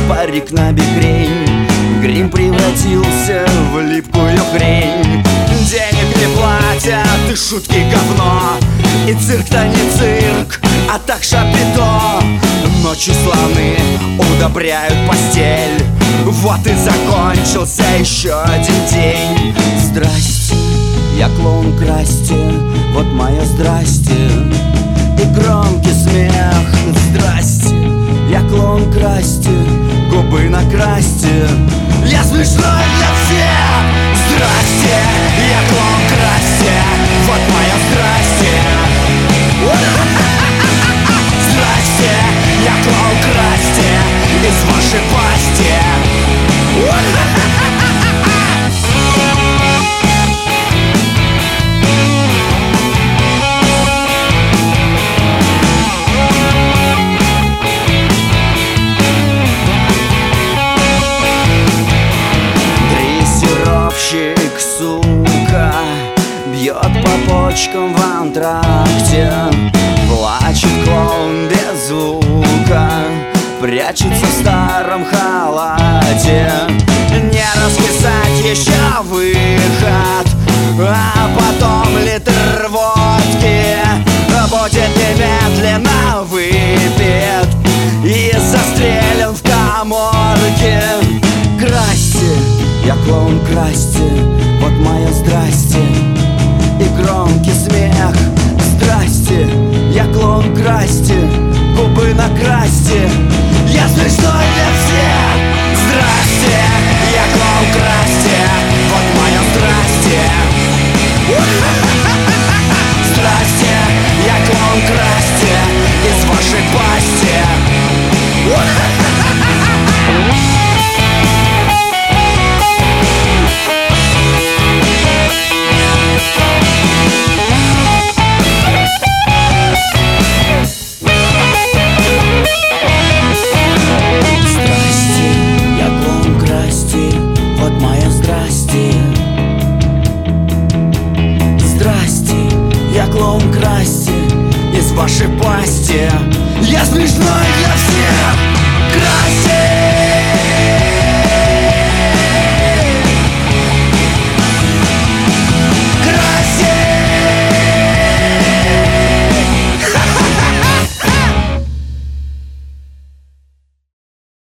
парик на бекрень. Грим превратился в липкую хрень. Денег не платят, и шутки говно. И цирк-то не цирк, а так шапито. Ночью слоны удобряют постель. Вот и закончился еще один день. Здрасте, я клоун Красти, вот мое здрасте. И громкий смех. Здрасте, я клоун Красти, губы накрасьте. Я смешной для всех. Здрасте, я клоун Красти, вот мое здрасте. Здрасте, я клоун Красти из вашей пасти. Дрессировщик, сука, бьет по почкам в антракте. Плачет клоун без звука, прячется в старом халате. Не расписать еще выход, а потом литр водки будет немедленно выпит и застрелен в каморке. Красьте, я клоун Красти, вот мое здрасте. И громкий смех. Здрасте, я клоун Красти, губы накрасьте. Я смешной для всех. Здрасте, я клоун Красти, вот мое здрасте. Здрасте, я клоун Красти из вашей пасти. Здрасте, я клоун Красти из вашей пасти. Я смешной.